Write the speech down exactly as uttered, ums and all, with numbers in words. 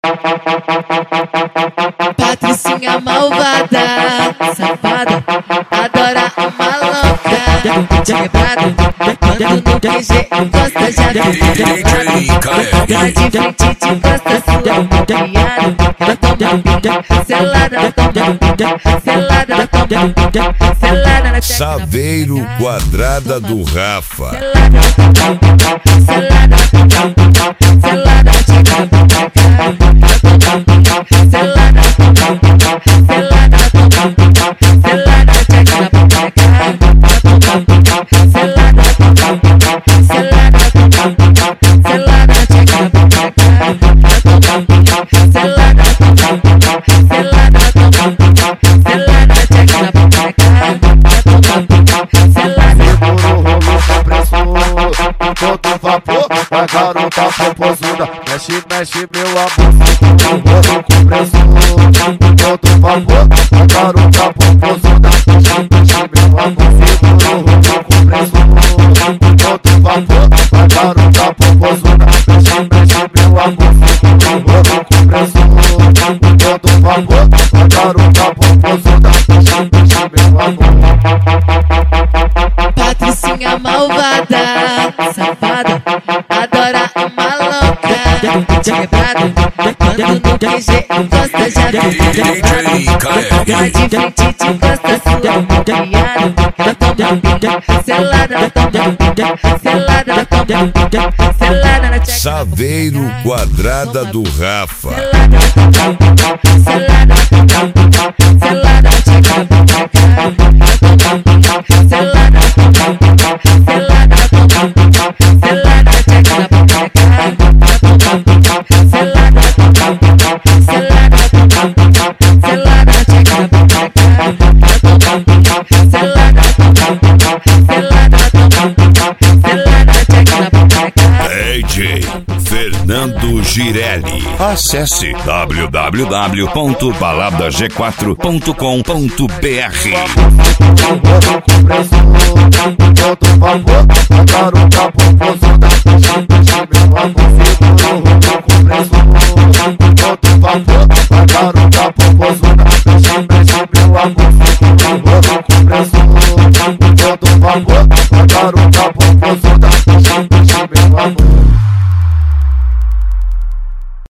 Patricinha malvada, safada, adora uma louca de quebrado. Quando não tem jeito, gosta já de ela de frente te gosta sua criado. Ela toma pinga, selada, ela toma pinga, selada, ela toma pinga, selada na Saveiro Quadrada do Rafa. Selada, selada, selada, todo vapor, a garota popozuda, mexe, mexe meu amor, todo compressor, todo vapor, a garota popozuda, mexe, mexe meu amor, todo compressor, todo vapor, a garota popozuda, mexe, mexe meu amor, todo compressor, todo vapor, a garota popozuda, mexe, mexe meu amor. Patricinha malvada, safada, adora uma louca de quebrado. Quando não tem jeito, gosta já de ela de frente te gosta sua criado. Ela toma pinga, selada, ela toma pinga, selada, ela toma pinga, selada na tcheca. Saveiro Quadrada do Rafa. Selada, selada, D J Fernando Girelli. Acesse w w w ponto balada g quatro ponto com ponto b r.